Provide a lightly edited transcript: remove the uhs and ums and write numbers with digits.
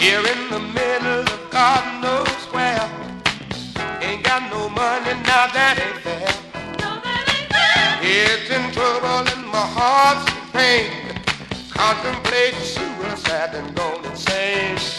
Here in the middle of God knows where. Ain't got no money, now that ain't fair. No, that ain't fair. Head's in trouble and my heart's in pain. Contemplate suicide and gone insane.